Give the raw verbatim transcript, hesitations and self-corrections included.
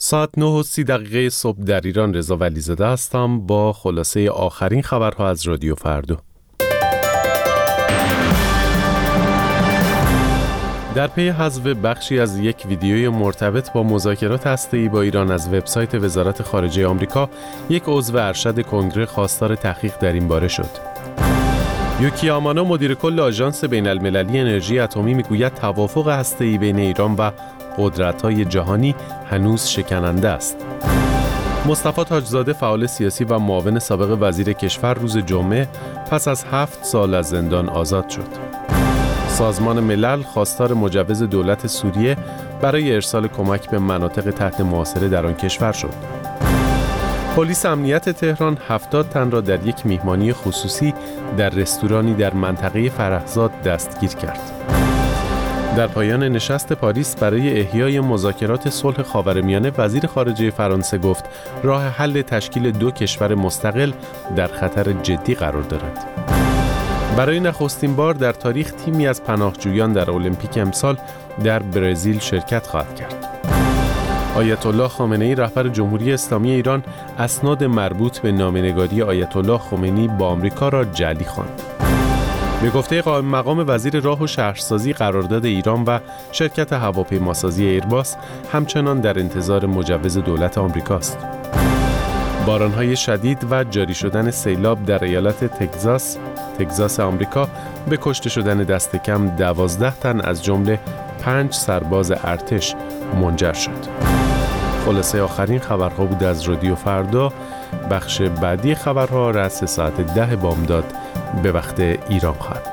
ساعت نه و سی دقیقه صبح در ایران. رضا ولیزاده هستم با خلاصه آخرین خبرها از رادیو فردا. در پی حذف بخشی از یک ویدیوی مرتبط با مذاکرات هسته‌ای با ایران از وبسایت وزارت خارجه آمریکا، یک عضو ارشد کنگره خواستار تحقیق در این باره شد. یوکی آمانو، مدیر کل آژانس بین‌المللی انرژی اتمی، میگوید توافق هسته‌ای بین ایران و قدرت‌های جهانی هنوز شکننده است. مصطفی تاجزاده، فعال سیاسی و معاون سابق وزیر کشور، روز جمعه پس از هفت سال از زندان آزاد شد. سازمان ملل خواستار مجوز دولت سوریه برای ارسال کمک به مناطق تحت محاصره در آن کشور شد. پلیس امنیت تهران هفتاد تن را در یک میهمانی خصوصی در رستورانی در منطقه فرهزاد دستگیر کرد. در پایان نشست پاریس برای احیای مذاکرات صلح خاورمیانه، وزیر خارجه فرانسه گفت راه حل تشکیل دو کشور مستقل در خطر جدی قرار دارد. برای نخستین بار در تاریخ تیمی از پناهجویان در المپیک امسال در برزیل شرکت خواهد کرد. آیت الله خامنه‌ای، رهبر جمهوری اسلامی ایران، اسناد مربوط به نامه‌نگاری آیت الله خمینی با آمریکا را جعلی خواند. به گفته قائم مقام وزیر راه و شهرسازی، قرارداد ایران و شرکت هواپیماسازی ایرباس همچنان در انتظار مجوز دولت آمریکاست. باران‌های شدید و جاری شدن سیلاب در ایالت تگزاس، تگزاس آمریکا به کشته شدن دست کم دوازده تن از جمله پنج سرباز ارتش منجر شد. خلاصه آخرین خبرها بود از رادیو فردا. بخش بعدی خبرها رأس ساعت ده بامداد به وقت ایران خواهد